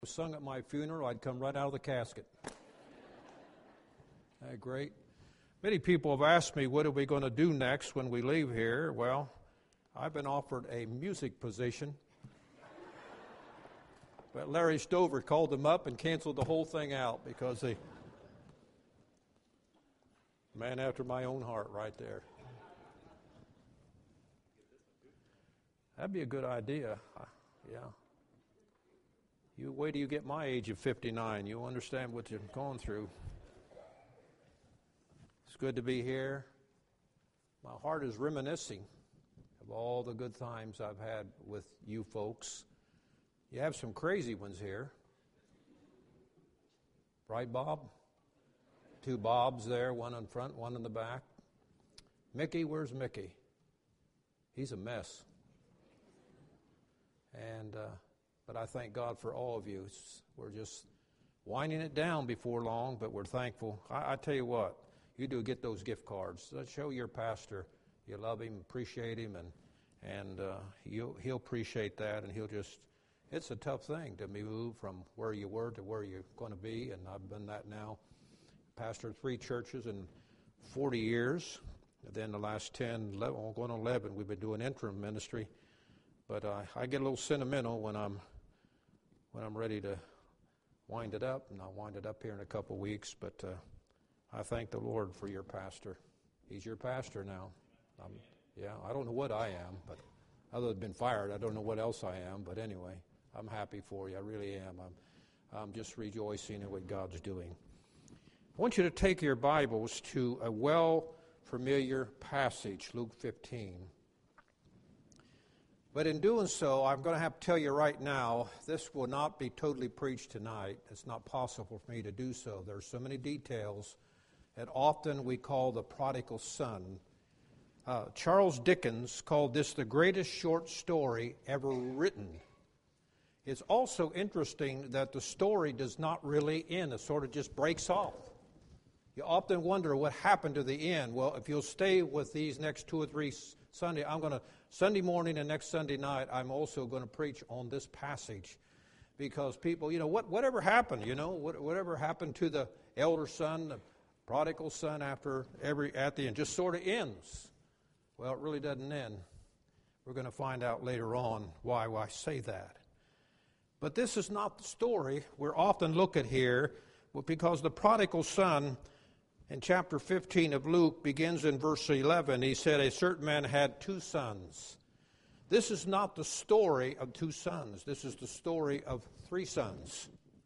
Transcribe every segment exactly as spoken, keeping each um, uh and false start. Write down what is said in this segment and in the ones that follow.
Sung at my funeral, I'd come right out of the casket. Isn't that great? Many people have asked me, what are we going to do next when we leave here? Well, I've been offered a music position. But Larry Stover called them up and canceled the whole thing out because he, man after my own heart right there. That'd be a good idea. Yeah. You wait till you get my age of fifty-nine. You'll understand what you're going through. It's good to be here. My heart is reminiscing of all the good times I've had with you folks. You have some crazy ones here. Right, Bob? Two Bobs there, one in front, one in the back. Mickey, where's Mickey? He's a mess. And... Uh, But I thank God for all of you. We're just winding it down before long, but we're thankful. I, I tell you what, you do get those gift cards. Let's show your pastor you love him, appreciate him, and and uh, he'll, he'll appreciate that, and he'll just, it's a tough thing to move from where you were to where you're going to be, and I've done that now. Pastored three churches in forty years, and then the last ten, eleven, going on eleven, we've been doing interim ministry. But uh, I get a little sentimental when I'm when I'm ready to wind it up, and I'll wind it up here in a couple weeks. But uh, I thank the Lord for your pastor. He's your pastor now. Um, yeah, I don't know what I am, but other than been fired, I don't know what else I am. But anyway, I'm happy for you. I really am. I'm, I'm just rejoicing in what God's doing. I want you to take your Bibles to a well-familiar passage, Luke fifteen. But in doing so, I'm going to have to tell you right now, this will not be totally preached tonight. It's not possible for me to do so. There are so many details that often we call the prodigal son. Uh, Charles Dickens called this the greatest short story ever written. It's also interesting that the story does not really end. It sort of just breaks off. You often wonder what happened to the end. Well, if you'll stay with these next two or three Sunday, I'm going to Sunday morning and next Sunday night, I'm also going to preach on this passage because people, you know, what whatever happened, you know, what, whatever happened to the elder son, the prodigal son after every at the end, just sort of ends. Well, it really doesn't end. We're going to find out later on why, why I say that. But this is not the story we're often look at here because the prodigal son in chapter fifteen of Luke begins in verse eleven. He said, a certain man had two sons. This is not the story of two sons. This is the story of three sons.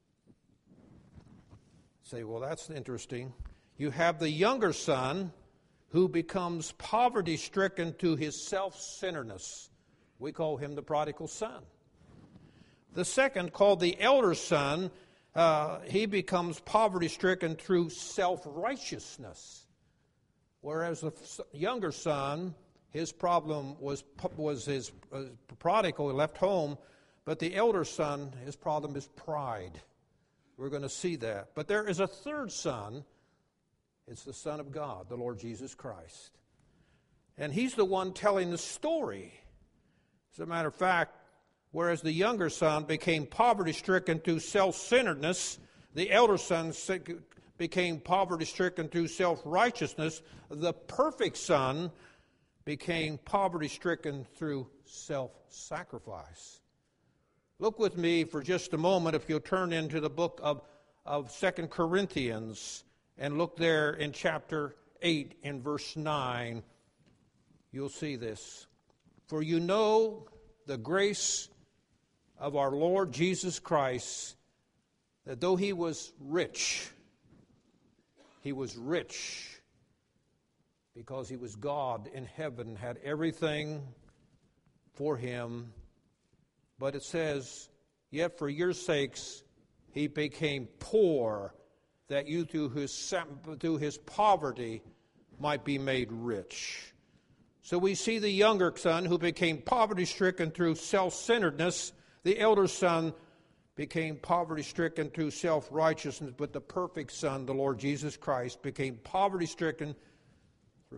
Say, well, that's interesting. You have the younger son who becomes poverty-stricken to his self-centeredness. We call him the prodigal son. The second, called the elder son, Uh, he becomes poverty-stricken through self-righteousness. Whereas the younger son, his problem was was his uh, prodigal, he left home, but the elder son, his problem is pride. We're going to see that. But there is a third son. It's the Son of God, the Lord Jesus Christ. And he's the one telling the story. As a matter of fact, whereas the younger son became poverty-stricken through self-centeredness, the elder son became poverty-stricken through self-righteousness. The perfect son became poverty-stricken through self-sacrifice. Look with me for just a moment, if you'll turn into the book of, of Second Corinthians, and look there in chapter eight in verse nine. You'll see this. For you know the grace of our Lord Jesus Christ, that though he was rich, he was rich because he was God in heaven, had everything for him. But it says, yet for your sakes he became poor, that you through his, through his poverty might be made rich. So we see the younger son who became poverty-stricken through self-centeredness. The elder son became poverty-stricken through self-righteousness, but the perfect son, the Lord Jesus Christ, became poverty-stricken through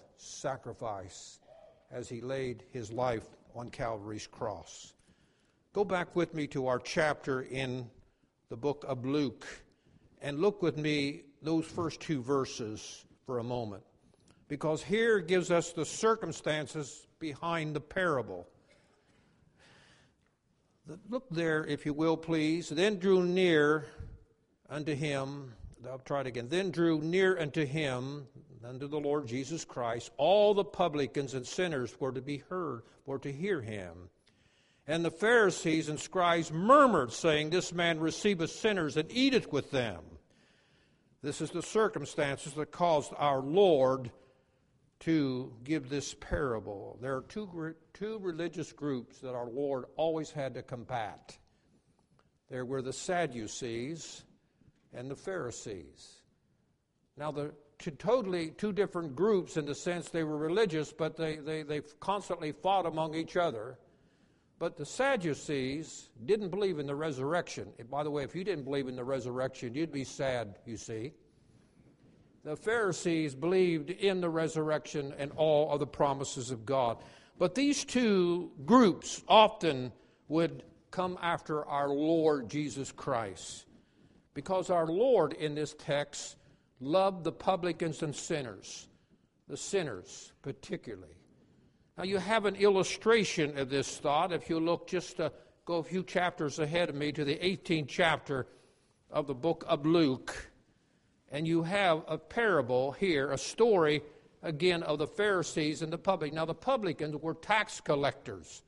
self-sacrifice as he laid his life on Calvary's cross. Go back with me to our chapter in the book of Luke and look with me those first two verses for a moment, because here it gives us the circumstances behind the parable. Look there, if you will, please. Then drew near unto him, I'll try it again. Then drew near unto him, unto the Lord Jesus Christ, all the publicans and sinners were to be heard, were to hear him. And the Pharisees and scribes murmured, saying, This man receiveth sinners and eateth with them. This is the circumstances that caused our Lord to give this parable. There are two, two religious groups that our Lord always had to combat. There were the Sadducees and the Pharisees. Now, the two, totally two different groups in the sense they were religious, but they, they, they constantly fought among each other. But the Sadducees didn't believe in the resurrection. And by the way, if you didn't believe in the resurrection, you'd be sad, you see. The Pharisees believed in the resurrection and all of the promises of God. But these two groups often would come after our Lord Jesus Christ, because our Lord in this text loved the publicans and sinners, the sinners particularly. Now, you have an illustration of this thought. If you look just to go a few chapters ahead of me to the eighteenth chapter of the book of Luke, and you have a parable here, a story, again, of the Pharisees and the public. Now, the publicans were tax collectors.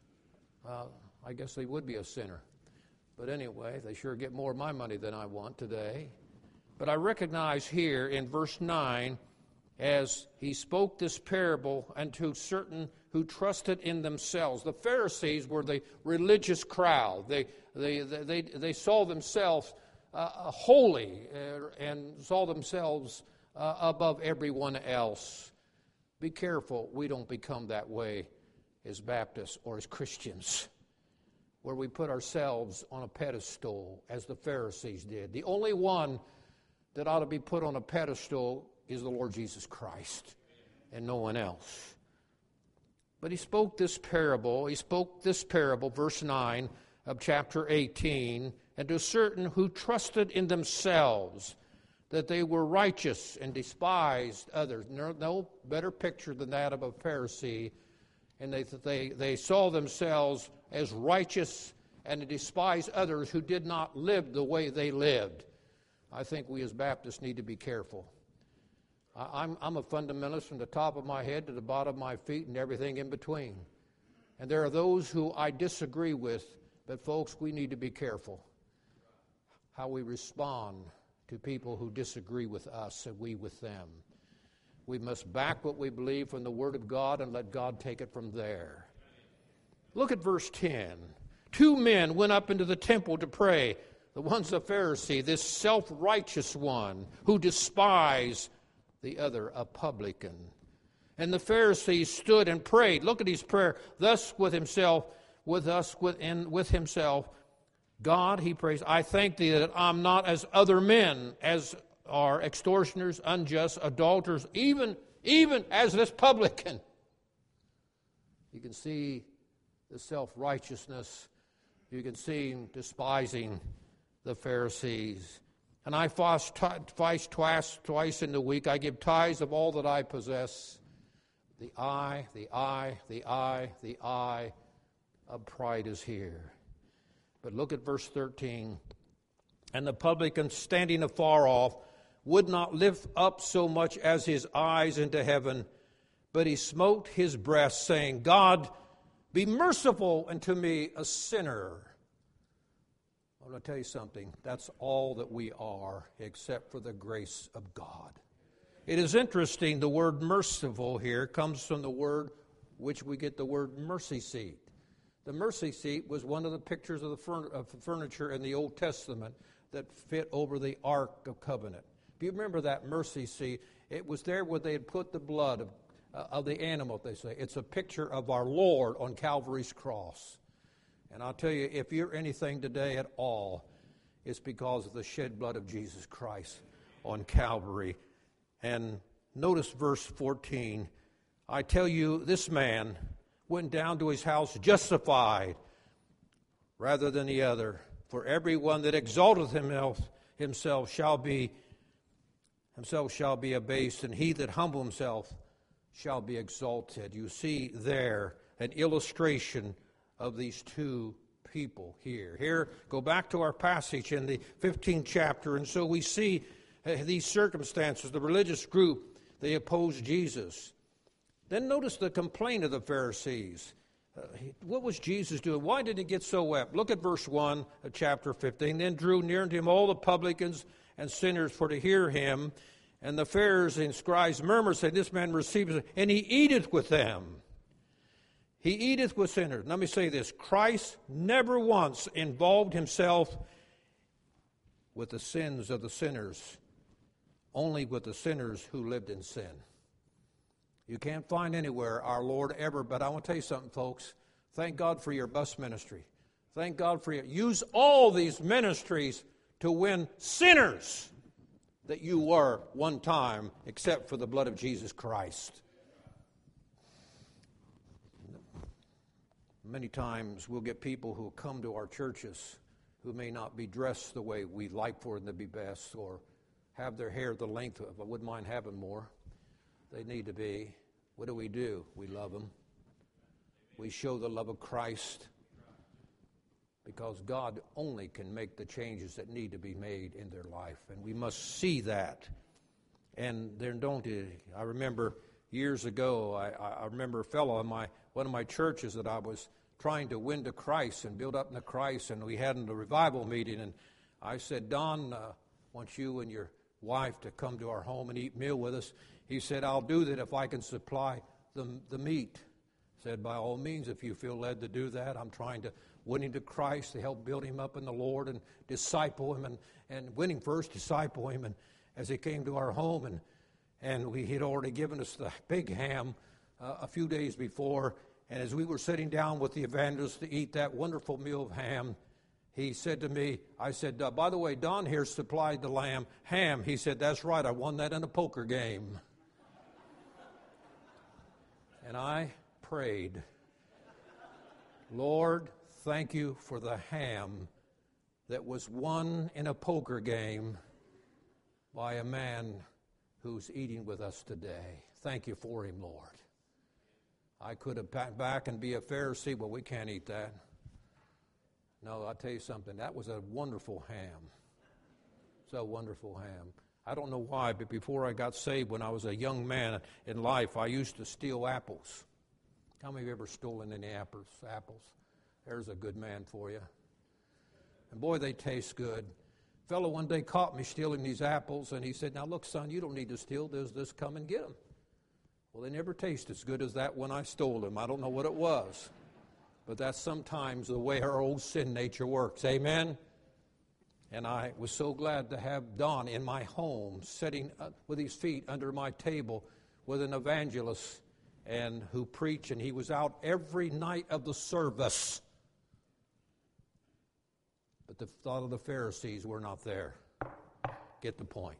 Uh, I guess they would be a sinner. But anyway, they sure get more of my money than I want today. But I recognize here in verse nine, as he spoke this parable unto certain who trusted in themselves. The Pharisees were the religious crowd. They they they they saw themselves uh, holy uh, and saw themselves uh, above everyone else. Be careful we don't become that way as Baptists or as Christians, where we put ourselves on a pedestal as the Pharisees did. The only one that ought to be put on a pedestal is the Lord Jesus Christ and no one else. But he spoke this parable, he spoke this parable, verse nine of chapter eighteen, and to certain who trusted in themselves that they were righteous and despised others. No, no better picture than that of a Pharisee. And they, they, they saw themselves as righteous and despised others who did not live the way they lived. I think we as Baptists need to be careful. I'm, I'm a fundamentalist from the top of my head to the bottom of my feet and everything in between. And there are those who I disagree with, but folks, we need to be careful how we respond to people who disagree with us and we with them. We must back what we believe from the Word of God and let God take it from there. Look at verse ten. Two men went up into the temple to pray. The one's a Pharisee, this self-righteous one who despised the other, a publican. And the Pharisee stood and prayed. Look at his prayer. Thus with himself, with us within with himself, God, he prays, I thank thee that I'm not as other men, as are extortioners, unjust, adulterers, even, even as this publican. You can see the self-righteousness. You can see him despising the Pharisees. And I fast twice, twice, twice in the week. I give tithes of all that I possess. The eye, the eye, the eye, the eye of pride is here. But look at verse thirteen. And the publican, standing afar off, would not lift up so much as his eyes into heaven, but he smote his breast, saying, God, be merciful unto me, a sinner. I'm going to tell you something. That's all that we are, except for the grace of God. It is interesting, the word merciful here comes from the word which we get the word mercy seat. The mercy seat was one of the pictures of the furn- of furniture in the Old Testament that fit over the Ark of Covenant. If you remember that mercy seat, it was there where they had put the blood of, uh, of the animal, they say. It's a picture of our Lord on Calvary's cross. And I'll tell you, if you're anything today at all, it's because of the shed blood of Jesus Christ on Calvary. And notice verse fourteen. I tell you, this man went down to his house justified rather than the other. For everyone that exalteth himself, himself shall be himself shall be abased, and he that humble himself shall be exalted. You see there an illustration of these two people here. Here, go back to our passage in the fifteenth chapter, and so we see uh, these circumstances. The religious group, they opposed Jesus. Then notice the complaint of the Pharisees. Uh, what was Jesus doing? Why did he get so wet? Look at verse one of chapter fifteen. Then drew near unto him all the publicans and sinners for to hear him. And the Pharisees and scribes murmured, saying, This man receives, and he eateth with them. He eateth with sinners. Let me say this. Christ never once involved himself with the sins of the sinners, only with the sinners who lived in sin. You can't find anywhere our Lord ever, but I want to tell you something, folks. Thank God for your bus ministry. Thank God for you. Use all these ministries to win sinners that you were one time, except for the blood of Jesus Christ. Many times we'll get people who come to our churches who may not be dressed the way we like for them to be best, or have their hair the length of, I wouldn't mind having more. They need to be. What do we do? We love them. We show the love of Christ, because God only can make the changes that need to be made in their life, and we must see that. And there don't. I remember years ago, I, I remember a fellow in my one of my churches that I was trying to win to Christ and build up into Christ, and we had a revival meeting, and I said, Don, uh, I want you and your wife to come to our home and eat meal with us. He said, I'll do that if I can supply the, the meat. Said, by all means, if you feel led to do that. I'm trying to win him to Christ, to help build him up in the Lord and disciple him, and, and winning first, disciple him. And as he came to our home, and, and we had already given us the big ham uh, a few days before, and as we were sitting down with the evangelist to eat that wonderful meal of ham, he said to me, I said, uh, by the way, Don here supplied the lamb ham. He said, that's right, I won that in a poker game. And I prayed, Lord, thank you for the ham that was won in a poker game by a man who's eating with us today. Thank you for him, Lord. I could have backed back and be a Pharisee, but we can't eat that. No, I'll tell you something. That was a wonderful ham. It's a wonderful ham. I don't know why, but before I got saved, when I was a young man in life, I used to steal apples. How many of you ever stolen any apples? Apples. There's a good man for you. And boy, they taste good. A fellow one day caught me stealing these apples, and he said, now look, son, you don't need to steal. There's this, come and get them. Well, they never taste as good as that when I stole them. I don't know what it was. But that's sometimes the way our old sin nature works. Amen? And I was so glad to have Don in my home, sitting with his feet under my table with an evangelist and who preached, and he was out every night of the service. But the thought of the Pharisees were not there. Get the point.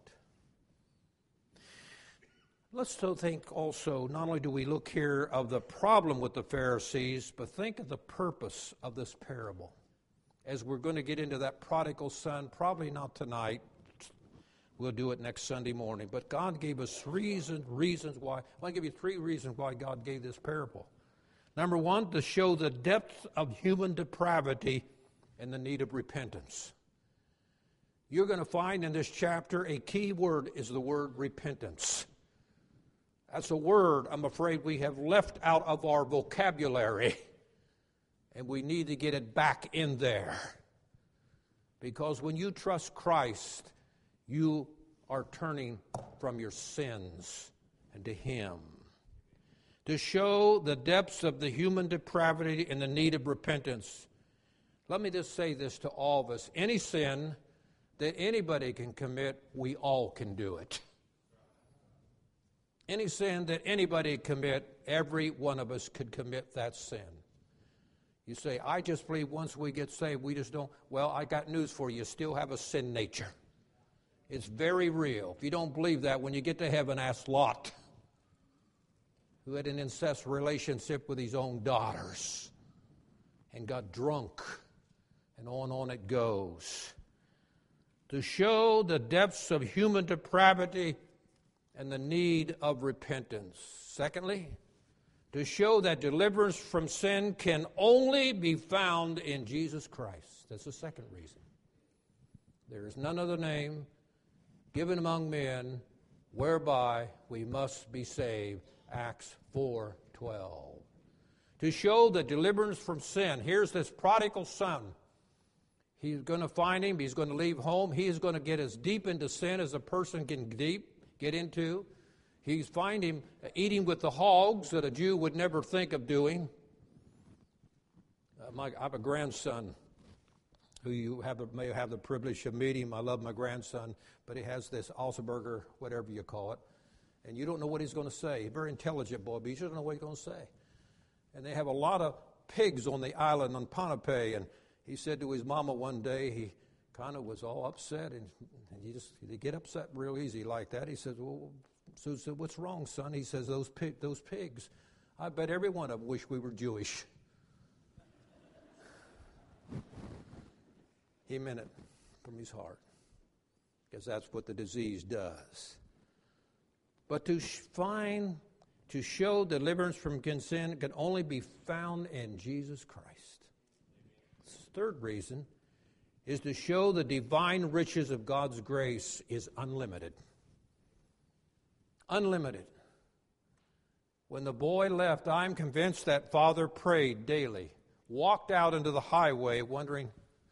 Let's so think also, not only do we look here of the problem with the Pharisees, but think of the purpose of this parable. As we're going to get into that prodigal son, probably not tonight. We'll do it next Sunday morning. But God gave us reason, reasons why. I want to give you three reasons why God gave this parable. Number one, to show the depth of human depravity and the need of repentance. You're going to find in this chapter a key word is the word repentance. That's a word, I'm afraid, we have left out of our vocabulary. And we need to get it back in there. Because when you trust Christ, you are turning from your sins and to Him. To show the depths of the human depravity and the need of repentance. Let me just say this to all of us. Any sin that anybody can commit, we all can do it. Any sin that anybody commit, every one of us could commit that sin. You say, I just believe once we get saved, we just don't. Well, I got news for you. You still have a sin nature. It's very real. If you don't believe that, when you get to heaven, ask Lot, who had an incest relationship with his own daughters and got drunk And on and on it goes. To show the depths of human depravity and the need of repentance. Secondly, to show that deliverance from sin can only be found in Jesus Christ. That's the second reason. There is none other name given among men whereby we must be saved. Acts four twelve. To show the deliverance from sin. Here's this prodigal son. He's going to find him. He's going to leave home. He is going to get as deep into sin as a person can deep get into. He's find him eating with the hogs that a Jew would never think of doing. Uh, my, I have a grandson who you have a, may have the privilege of meeting. I love my grandson, but he has this Alzheimer's, whatever you call it, and you don't know what he's going to say. He's a very intelligent boy, but you don't know what he's going to say. And they have a lot of pigs on the island on Ponape, and he said to his mama one day, he kind of was all upset, and, and he just he get upset real easy like that. He says, well, Sue said, what's wrong, son? He says, those, pig, those pigs, I bet every one of them wish we were Jewish. He meant it from his heart, because that's what the disease does. But to find, to show deliverance from sin can only be found in Jesus Christ. Third reason is to show the divine riches of God's grace is unlimited. Unlimited. When the boy left, I'm convinced that father prayed daily, walked out into the highway wondering,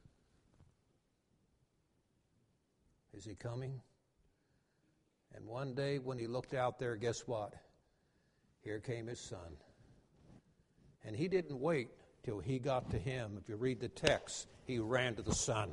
is he coming? And one day when he looked out there, guess what? Here came his son. And he didn't wait till he got to him. If you read the text, he ran to the Son.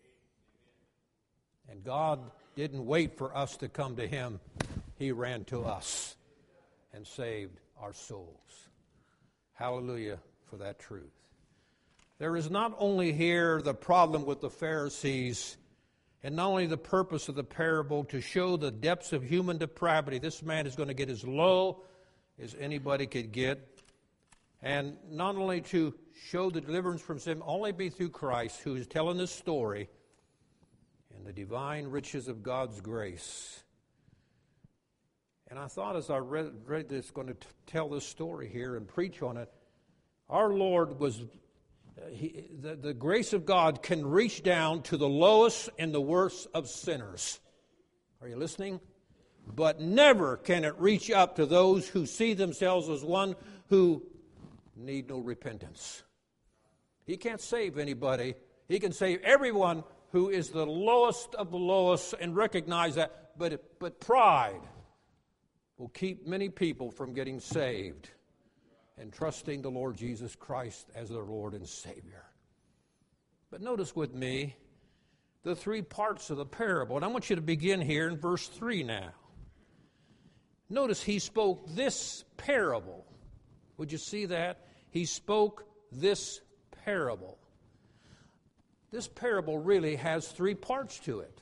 And God didn't wait for us to come to him. He ran to us and saved our souls. Hallelujah for that truth. There is not only here the problem with the Pharisees, and not only the purpose of the parable to show the depths of human depravity. This man is going to get as low as anybody could get. And not only to show the deliverance from sin, only be through Christ, who is telling this story, and the divine riches of God's grace. And I thought as I read, read this, going to t- tell this story here and preach on it, our Lord was, uh, he, the, the grace of God can reach down to the lowest and the worst of sinners. Are you listening? But never can it reach up to those who see themselves as one who need no repentance. He can't save anybody. He can save everyone who is the lowest of the lowest and recognize that. But, but pride will keep many people from getting saved and trusting the Lord Jesus Christ as their Lord and Savior. But notice with me the three parts of the parable. And I want you to begin here in verse three now. Notice he spoke this parable. Would you see that? He spoke this parable. This parable really has three parts to it.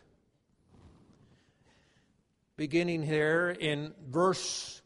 Beginning here in verse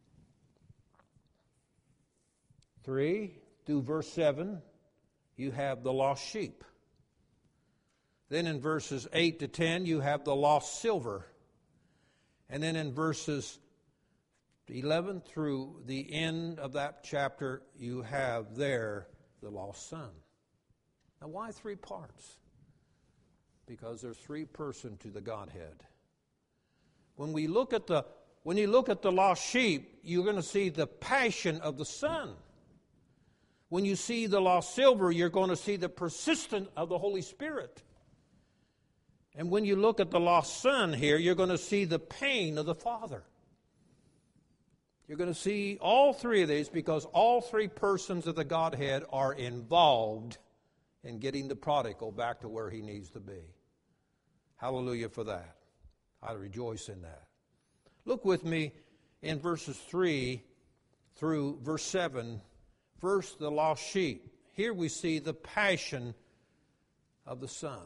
three through verse seven, you have the lost sheep. Then in verses eight to ten, you have the lost silver. And then in verses eleven through the end of that chapter, you have there the lost son. Now, why three parts? Because there's three persons to the Godhead. When we look at the when you look at the lost sheep, you're going to see the passion of the Son. When you see the lost silver, you're going to see the persistence of the Holy Spirit. And when you look at the lost son here, you're going to see the pain of the Father. You're going to see all three of these because all three persons of the Godhead are involved in getting the prodigal back to where he needs to be. Hallelujah for that. I rejoice in that. Look with me in verses three through verse seven. First, the lost sheep. Here we see the passion of the Son.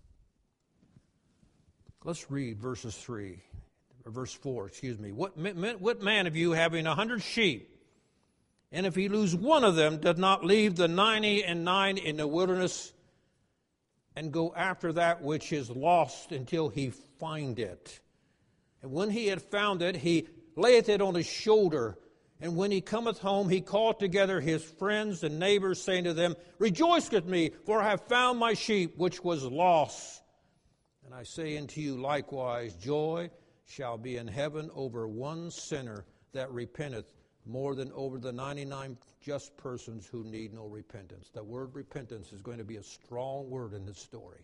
Let's read verses three. Verse four, excuse me. What, what man of you having a hundred sheep, and if he lose one of them, does not leave the ninety and nine in the wilderness and go after that which is lost until he find it. And when he had found it, he layeth it on his shoulder. And when he cometh home, he called together his friends and neighbors, saying to them, Rejoice with me, for I have found my sheep which was lost. And I say unto you likewise, joy shall be in heaven over one sinner that repenteth, more than over the ninety-nine just persons who need no repentance. The word repentance is going to be a strong word in this story.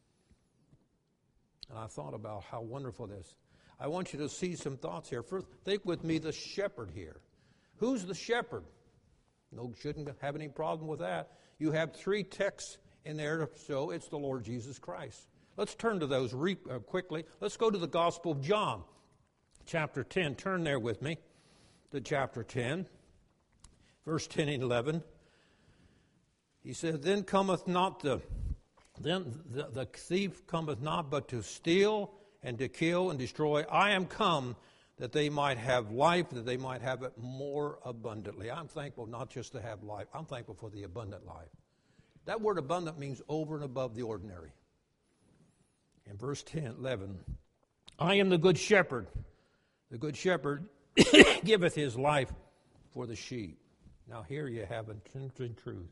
And I thought about how wonderful this is. I want you to see some thoughts here. First, think with me the shepherd here. Who's the shepherd? No, shouldn't have any problem with that. You have three texts in there, so it's the Lord Jesus Christ. Let's turn to those re- uh, quickly. Let's go to the Gospel of John, chapter ten. Turn there with me to chapter ten, verse ten and eleven. He said, Then cometh not the, then the, the thief cometh not but to steal and to kill and destroy. I am come that they might have life, that they might have it more abundantly. I'm thankful not just to have life. I'm thankful for the abundant life. That word abundant means over and above the ordinary. In verse ten, eleven, I am the good shepherd. The good shepherd giveth his life for the sheep. Now here you have an interesting truth.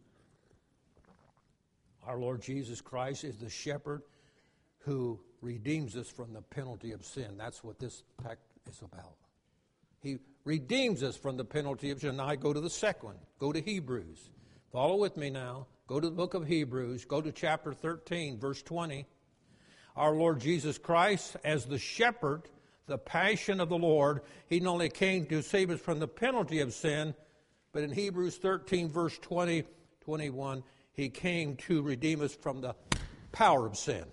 Our Lord Jesus Christ is the shepherd who redeems us from the penalty of sin. That's what this text is about. He redeems us from the penalty of sin. Now I go to the second one. Go to Hebrews. Follow with me now. Go to the book of Hebrews. Go to chapter thirteen, verse twenty. Our Lord Jesus Christ, as the shepherd, the passion of the Lord, he not only came to save us from the penalty of sin, but in Hebrews thirteen, verse twenty, twenty-one, he came to redeem us from the power of sin.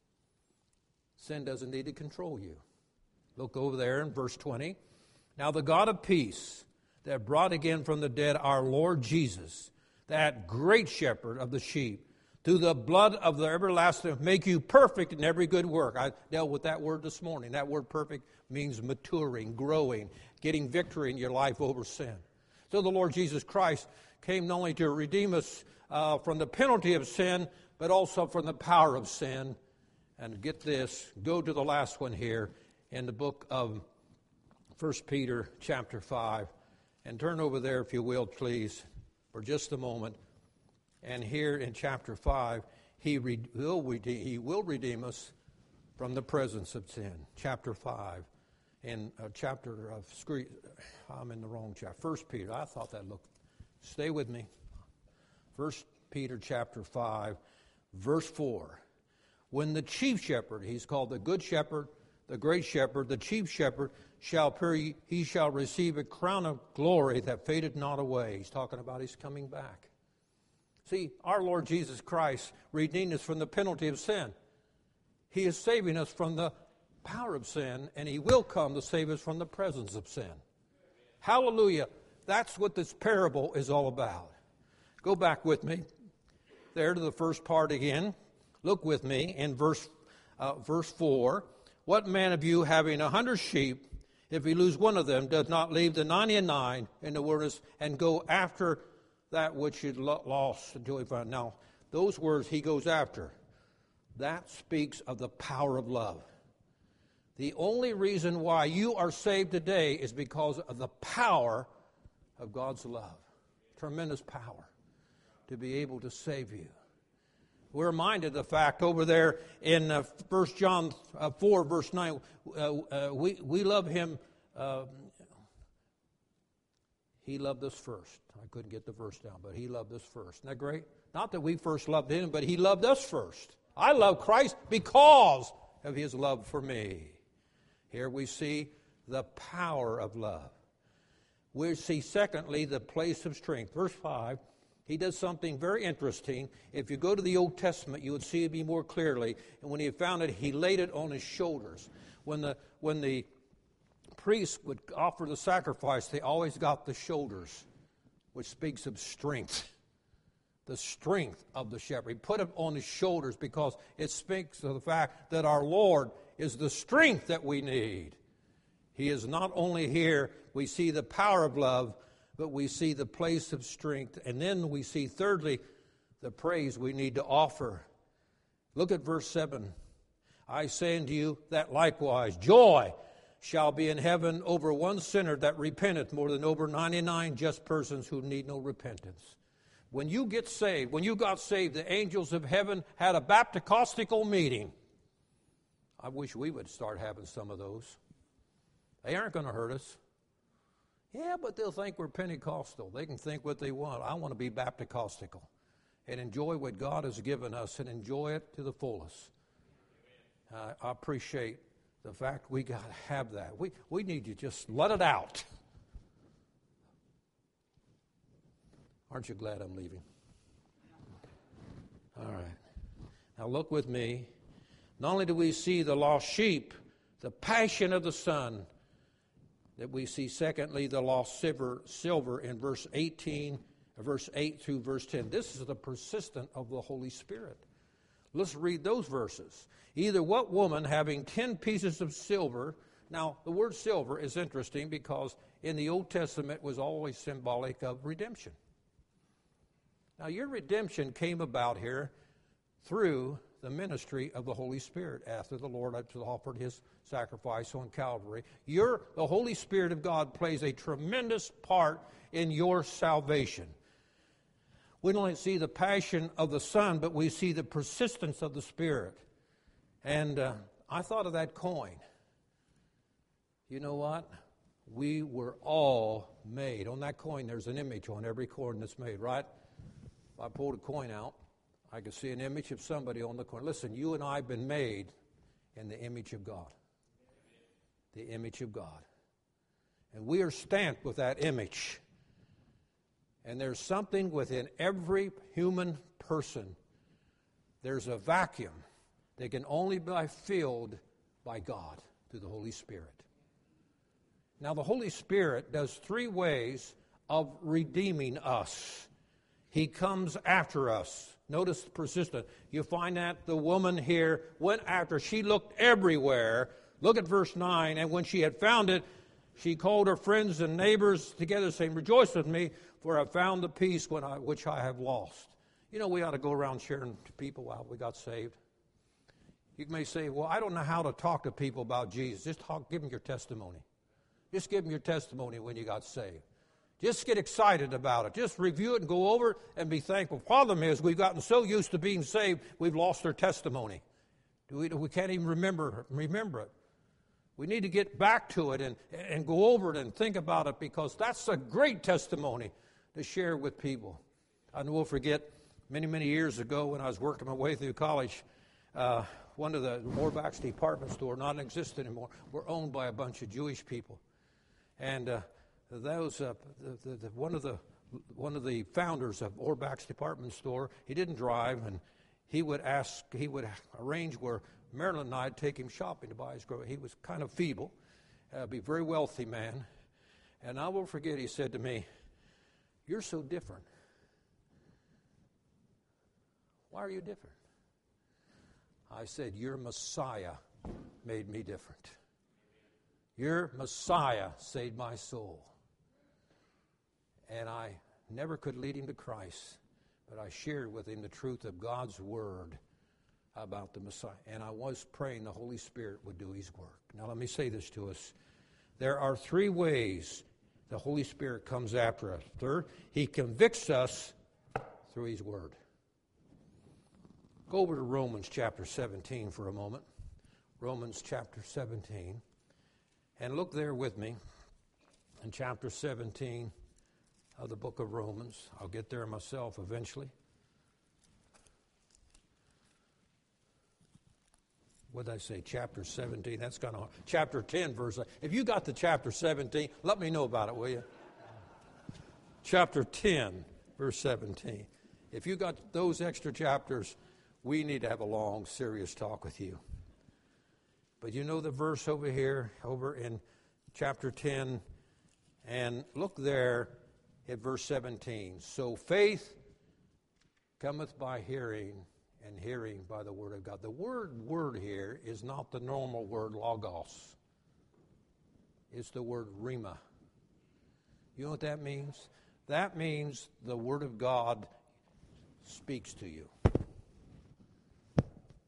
Sin doesn't need to control you. Look over there in verse twenty. Now the God of peace that brought again from the dead our Lord Jesus, that great shepherd of the sheep, through the blood of the everlasting, make you perfect in every good work. I dealt with that word this morning. That word perfect means maturing, growing, getting victory in your life over sin. So the Lord Jesus Christ came not only to redeem us uh, from the penalty of sin, but also from the power of sin. And get this, go to the last one here in the book of First Peter chapter five. And turn over there, if you will, please, for just a moment. And here in chapter five, he, re- will redeem, he will redeem us from the presence of sin. Chapter five. In a chapter of, I'm in the wrong chapter. First Peter, I thought that looked, stay with me. First Peter chapter five, verse four. When the chief shepherd, he's called the good shepherd, the great shepherd, the chief shepherd, shall appear, he shall receive a crown of glory that fadeth not away. He's talking about his coming back. See, our Lord Jesus Christ redeemed us from the penalty of sin. He is saving us from the power of sin, and he will come to save us from the presence of sin. Hallelujah. That's what this parable is all about. Go back with me there to the first part again. Look with me in verse uh, verse four. What man of you, having a hundred sheep, if he lose one of them, does not leave the ninety-nine in the wilderness and go after that which is lost until he find? Now, those words he goes after, that speaks of the power of love. The only reason why you are saved today is because of the power of God's love. Tremendous power to be able to save you. We're reminded of the fact over there in uh, First John uh, four, verse nine, uh, uh, we, we love him. Uh, he loved us first. I couldn't get the verse down, but he loved us first. Isn't that great? Not that we first loved him, but he loved us first. I love Christ because of his love for me. Here we see the power of love. We see, secondly, the place of strength. Verse five, he does something very interesting. If you go to the Old Testament, you would see it be more clearly. And when he found it, he laid it on his shoulders. When the when the priests would offer the sacrifice, they always got the shoulders, which speaks of strength. The strength of the shepherd. He put it on his shoulders because it speaks of the fact that our Lord is the strength that we need. He is not only here, we see the power of love, but we see the place of strength. And then we see, thirdly, the praise we need to offer. Look at verse seven. I say unto you that likewise joy shall be in heaven over one sinner that repenteth more than over ninety-nine just persons who need no repentance. When you get saved, when you got saved, the angels of heaven had a Bapticostical meeting. I wish we would start having some of those. They aren't going to hurt us. Yeah, but they'll think we're Pentecostal. They can think what they want. I want to be Bapticostical and enjoy what God has given us and enjoy it to the fullest. Uh, I appreciate the fact we got to have that. We, we need to just let it out. Aren't you glad I'm leaving? All right. Now look with me. Not only do we see the lost sheep, the passion of the Son, that we see, secondly, the lost silver, silver in verse eighteen, verse eight through verse ten. This is the persistent of the Holy Spirit. Let's read those verses. Either what woman having ten pieces of silver, now the word silver is interesting because in the Old Testament was always symbolic of redemption. Now your redemption came about here through the ministry of the Holy Spirit after the Lord had offered his sacrifice on Calvary. Your, the Holy Spirit of God plays a tremendous part in your salvation. We don't only see the passion of the Son, but we see the persistence of the Spirit. And uh, I thought of that coin. You know what? We were all made. On that coin, there's an image on every coin that's made, right? If I pulled a coin out, I could see an image of somebody on the coin. Listen, you and I have been made in the image of God. The image of God. And we are stamped with that image. And there's something within every human person. There's a vacuum that can only be filled by God through the Holy Spirit. Now, the Holy Spirit does three ways of redeeming us. He comes after us. Notice the persistent. You find that the woman here went after. She looked everywhere. Look at verse nine. And when she had found it, she called her friends and neighbors together, saying, rejoice with me, for I found the peace when I, which I have lost. You know, we ought to go around sharing to people how we got saved. You may say, well, I don't know how to talk to people about Jesus. Just talk, give them your testimony. Just give them your testimony when you got saved. Just get excited about it. Just review it and go over it and be thankful. Problem is, we've gotten so used to being saved, we've lost our testimony. We, we can't even remember, remember it. We need to get back to it and, and go over it and think about it, because that's a great testimony to share with people. I will forget many, many years ago when I was working my way through college, uh, one of the Orbach's department store, not in existence anymore, were owned by a bunch of Jewish people. And uh, those uh, the, the, the, one of the one of the founders of Orbach's department store, he didn't drive, and he would ask, he would arrange where Marilyn and I'd take him shopping to buy his groceries. He was kind of feeble, uh, be a very wealthy man, and I will forget. He said to me, "You're so different. Why are you different?" I said, "Your Messiah made me different. Your Messiah saved my soul." And I never could lead him to Christ, but I shared with him the truth of God's Word about the Messiah. And I was praying the Holy Spirit would do his work. Now let me say this to us. There are three ways the Holy Spirit comes after us. Third, he convicts us through his Word. Go over to Romans chapter seventeen for a moment. Romans chapter seventeen. And look there with me in chapter seventeen of the book of Romans. I'll get there myself eventually. What did I say? Chapter seventeen. That's kind of hard. Chapter ten, verse. If you got to chapter seventeen, let me know about it, will you? Chapter ten, verse seventeen. If you got those extra chapters, we need to have a long, serious talk with you. But you know the verse over here, over in chapter ten, and look there at verse seventeen. So faith cometh by hearing, and hearing by the word of God. The word word here is not the normal word logos. It's the word rhema. You know what that means? That means the word of God speaks to you.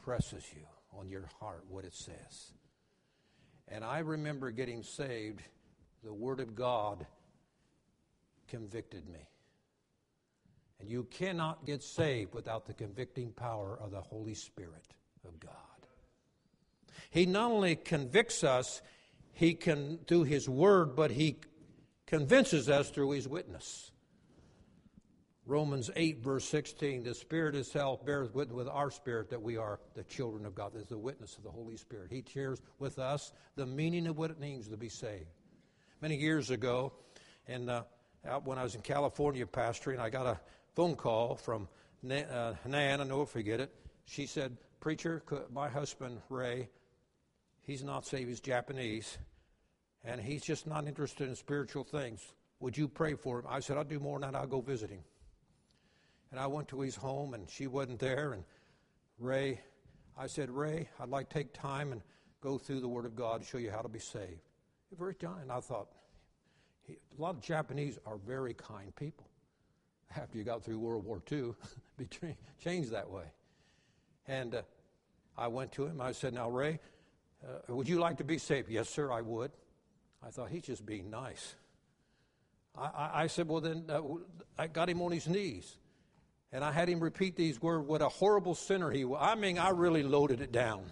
impresses you on your heart what it says. And I remember getting saved, the Word of God convicted me. And you cannot get saved without the convicting power of the Holy Spirit of God. He not only convicts us, He can through His Word, but He convinces us through His witness. Romans eight, verse sixteen, the Spirit itself bears witness with our spirit that we are the children of God. There's the witness of the Holy Spirit. He shares with us the meaning of what it means to be saved. Many years ago, and uh, out when I was in California pastoring, I got a phone call from uh, Nan, I never forget it. She said, "Preacher, my husband, Ray, he's not saved, he's Japanese, and he's just not interested in spiritual things. Would you pray for him?" I said, "I'll do more than that, I'll go visit him." And I went to his home, and she wasn't there, and Ray, I said, "Ray, I'd like to take time and go through the Word of God to show you how to be saved." You're very kind. And I thought, he, a lot of Japanese are very kind people. After you got through World War Two, be changed that way. And uh, I went to him. I said, "Now, Ray, uh, would you like to be saved?" "Yes, sir, I would." I thought, he's just being nice. I, I, I said, "Well, then," uh, I got him on his knees. And I had him repeat these words, what a horrible sinner he was. I mean, I really loaded it down.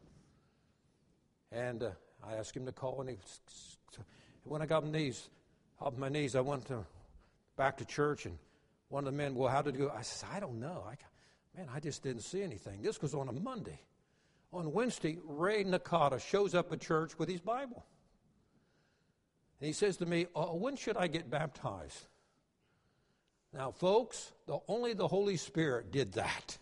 And uh, I asked him to call. And he, when I got on my knees, off my knees, I went to, back to church. And one of the men, "Well, how did it go?" I said, "I don't know. I, man, I just didn't see anything." This was on a Monday. On Wednesday, Ray Nakata shows up at church with his Bible. And he says to me, "Oh, when should I get baptized?" Now, folks, the, only the Holy Spirit did that.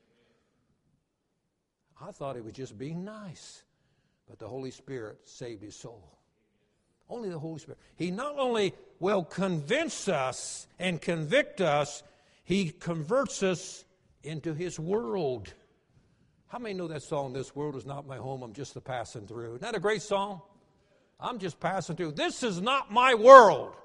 I thought he was just being nice, but the Holy Spirit saved his soul. Only the Holy Spirit. He not only will convince us and convict us, He converts us into His world. How many know that song, "This world is not my home, I'm just a passing through"? Isn't that a great song? I'm just passing through. This is not my world.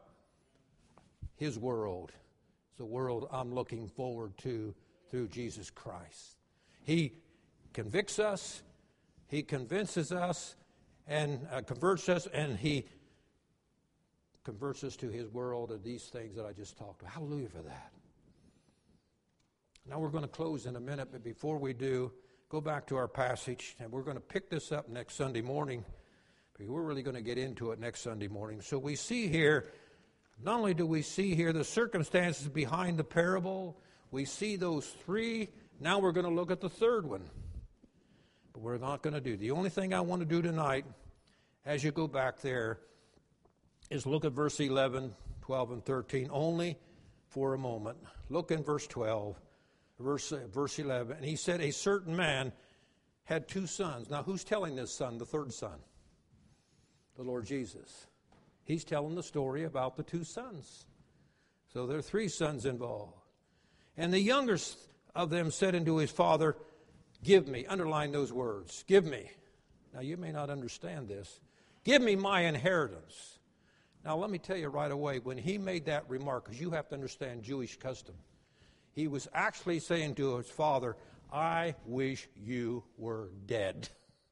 His world. It's the world I'm looking forward to through Jesus Christ. He convicts us, He convinces us, and uh, converts us, and He converts us to His world of these things that I just talked about. Hallelujah for that. Now we're going to close in a minute, but before we do, go back to our passage, and we're going to pick this up next Sunday morning, because we're really going to get into it next Sunday morning. So we see here, not only do we see here the circumstances behind the parable, we see those three. Now we're going to look at the third one. But we're not going to do. The only thing I want to do tonight, as you go back there, is look at verse eleven, twelve, and thirteen only for a moment. Look in verse twelve, verse, uh, verse eleven. And he said, "A certain man had two sons." Now who's telling this son, the third son? The Lord Jesus. He's telling the story about the two sons. So there are three sons involved. And the younger of them said unto his father, "Give me," underline those words, "give me." Now you may not understand this. "Give me my inheritance." Now let me tell you right away, when he made that remark, because you have to understand Jewish custom, he was actually saying to his father, "I wish you were dead."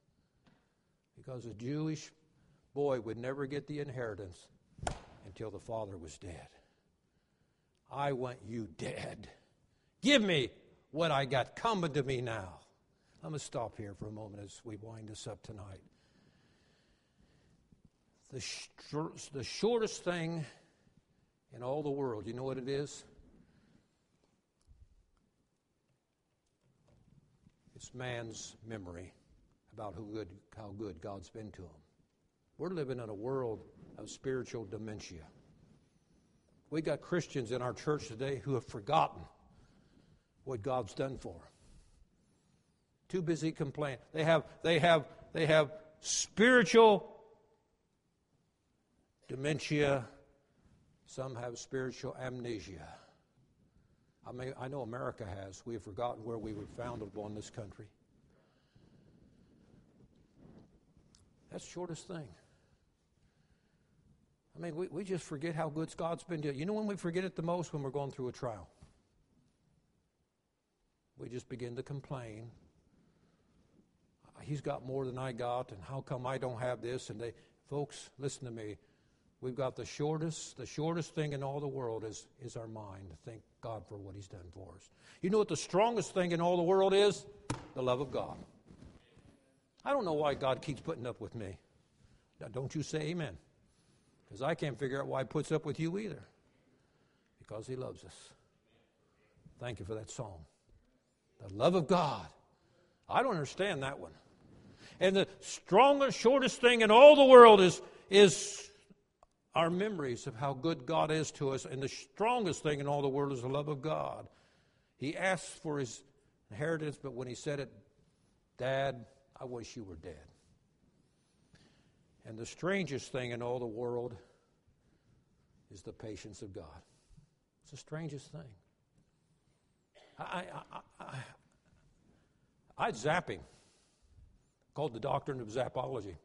Because a Jewish boy would never get the inheritance until the father was dead. "I want you dead. Give me what I got coming to me now." I'm going to stop here for a moment as we wind this up tonight. The, sh- the shortest thing in all the world, you know what it is? It's man's memory about who good, how good God's been to him. We're living in a world of spiritual dementia. We got Christians in our church today who have forgotten what God's done for them. Too busy complaining. They have, they have, they have spiritual dementia. Some have spiritual amnesia. I mean, I know America has. We have forgotten where we were founded upon this country. That's the shortest thing. I mean, we, we just forget how good God's been to you. You know when we forget it the most? When we're going through a trial. We just begin to complain he's got more than I got, and how come I don't have this? And they, folks, listen to me. We've got the shortest, the shortest thing in all the world is, is our mind to thank God for what he's done for us. You know what the strongest thing in all the world is? The love of God. I don't know why God keeps putting up with me. Now, don't you say amen. Because I can't figure out why he puts up with you either. Because he loves us. Thank you for that song. The love of God. I don't understand that one. And the strongest, shortest thing in all the world is, is our memories of how good God is to us. And the strongest thing in all the world is the love of God. He asked for his inheritance, but when he said it, Dad, I wish you were dead. And the strangest thing in all the world is the patience of God. It's the strangest thing. I, I, I, I'd zap him. Called the doctrine of zappology.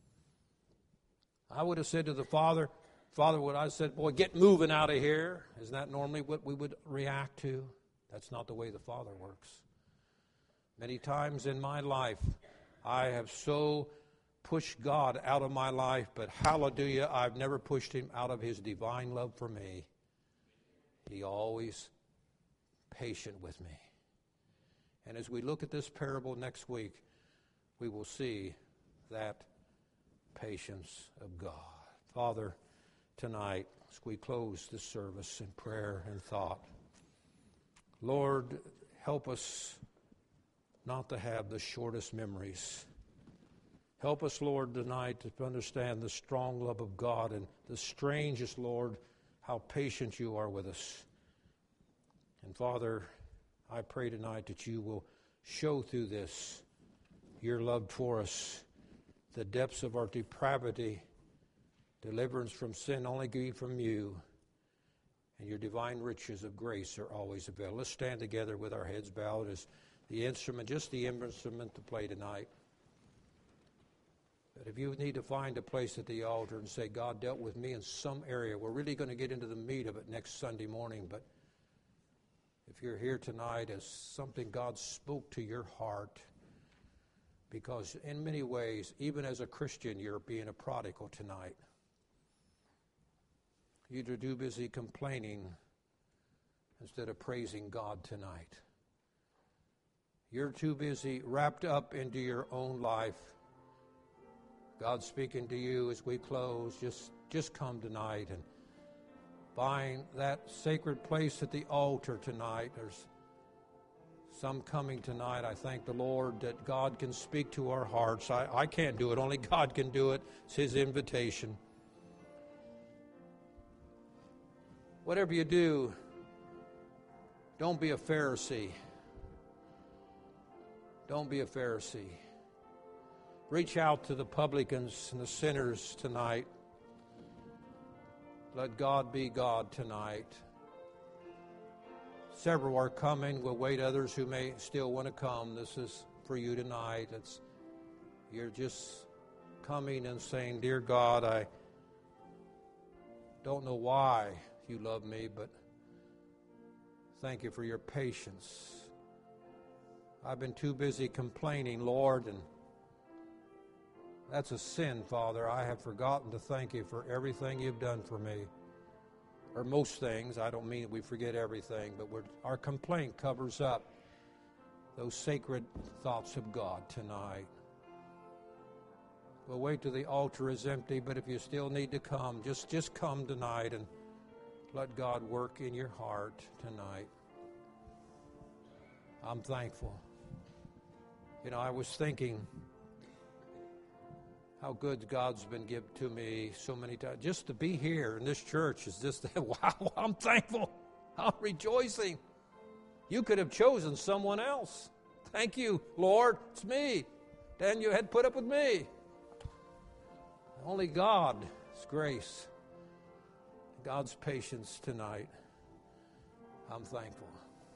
I would have said to the Father, Father, would I have said, boy, get moving out of here. Isn't that normally what we would react to? That's not the way the Father works. Many times in my life, I have so pushed God out of my life, but hallelujah, I've never pushed him out of his divine love for me. He always patient with me. And as we look at this parable next week, we will see that patience of God. Father, tonight, as we close this service in prayer and thought, Lord, help us not to have the shortest memories. Help us, Lord, tonight to understand the strong love of God and the strangest, Lord, how patient you are with us. And Father, I pray tonight that you will show through this your love for us, the depths of our depravity, deliverance from sin only be from you, and your divine riches of grace are always available. Let's stand together with our heads bowed as the instrument, just the instrument to play tonight. But if you need to find a place at the altar and say, God dealt with me in some area, we're really going to get into the meat of it next Sunday morning, but if you're here tonight as something God spoke to your heart, because in many ways, even as a Christian, you're being a prodigal tonight. You're too busy complaining instead of praising God tonight. You're too busy wrapped up into your own life. God's speaking to you as we close. Just, just come tonight and find that sacred place at the altar tonight. There's some coming tonight. I thank the Lord that God can speak to our hearts. I, I can't do it. Only God can do it. It's his invitation. Whatever you do, don't be a Pharisee. Don't be a Pharisee. Reach out to the publicans and the sinners tonight. Let God be God tonight. Several are coming. We'll wait others who may still want to come. This is for you tonight. It's, you're just coming and saying, Dear God, I don't know why you love me, but thank you for your patience. I've been too busy complaining, Lord, and that's a sin, Father. I have forgotten to thank you for everything you've done for me. Or most things. I don't mean that we forget everything, but we're, our complaint covers up those sacred thoughts of God tonight. We'll wait till the altar is empty, but if you still need to come, just, just come tonight and let God work in your heart tonight. I'm thankful. You know, I was thinking how good God's been given to me so many times. Just to be here in this church is just, wow, I'm thankful. I'm rejoicing. You could have chosen someone else. Thank you, Lord. It's me. Then you had put up with me. Only God's grace, God's patience tonight. I'm thankful.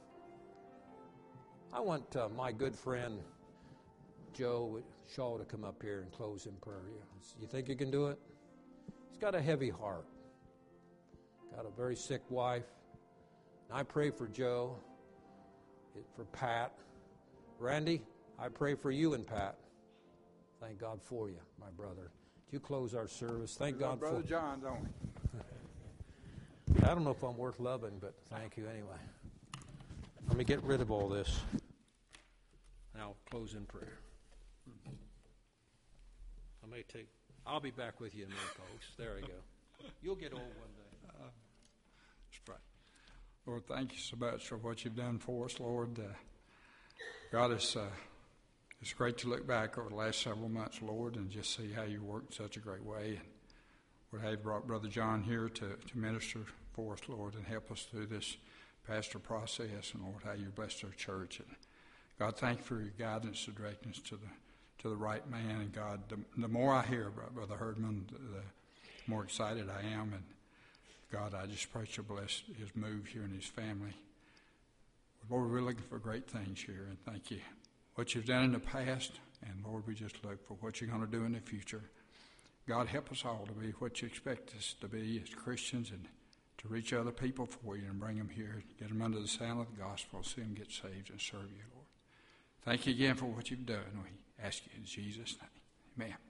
I want uh, my good friend Joe Shaw to come up here and close in prayer. You think you can do it? He's got a heavy heart. Got a very sick wife. And I pray for Joe, for Pat. Randy, I pray for you and Pat. Thank God for you, my brother. You close our service. Thank We love God Brother for John, don't we? I don't know if I'm worth loving, but thank you anyway. Let me get rid of all this. And I'll close in prayer. I may take, I'll be back with you in a minute, folks. There we go. You'll get old one day. Uh, let's pray. Lord, thank you so much for what you've done for us, Lord. Uh, God, it's, uh, it's great to look back over the last several months, Lord, and just see how you worked in such a great way. And Lord, how you brought Brother John here to, to minister for us, Lord, and help us through this pastor process. And Lord, how you blessed our church. And God, thank you for your guidance to direct us to the to the right man. And God, the, the more I hear about Brother Herdman, the, the more excited I am. And God, I just pray you bless his move here and his family. Lord, we're looking for great things here, and thank you. What you've done in the past, and Lord, we just look for what you're going to do in the future. God, help us all to be what you expect us to be as Christians, and to reach other people for you and bring them here, get them under the sound of the gospel, see them get saved and serve you, Lord. Thank you again for what you've done. We ask you in Jesus' name. Amen.